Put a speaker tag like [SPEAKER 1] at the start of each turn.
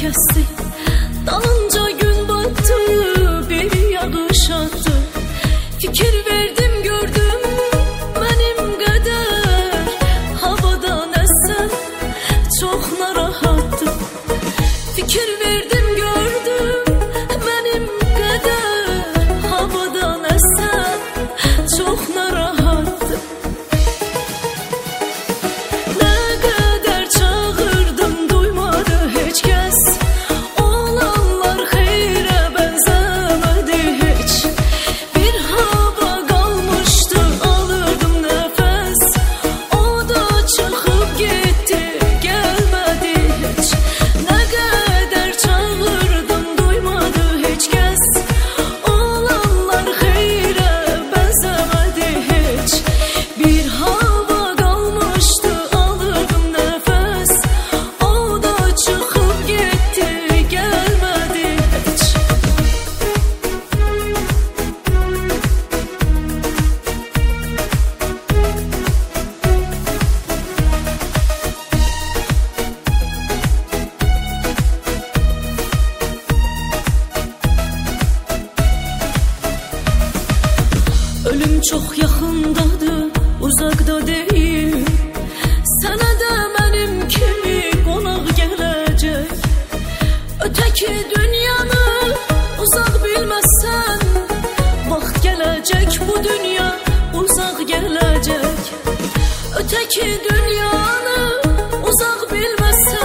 [SPEAKER 1] kesti. Dalınca gün battı, bir yağış attı. Fikir verdim gördüm benim kadar. Havadan esen çok narahattı. Fikir verdim gördüm benim kadar. Havadan esen çok narahattı. Ne kadar çağırdım duymadı hiç kes. Olanlar hayra benzemedi hiç. Bir hava kalmıştı alırdım nefes. O da çıkıp gitti gelmedi hiç. Ne kadar çağırdım duymadı hiç kes. Olanlar hayra benzemedi hiç. Bir hava kalmıştı alırdım nefes. O da çıkıp gitti gelmedi hiç. Ölüm çok yakındadır, uzakta değil. Sana da benim kimi konak gelecek. Öteki dünyanı uzak bilmezsen, vaxt gelecek bu dünya uzak gelecek. Öteki dünyanı uzak bilmezsen,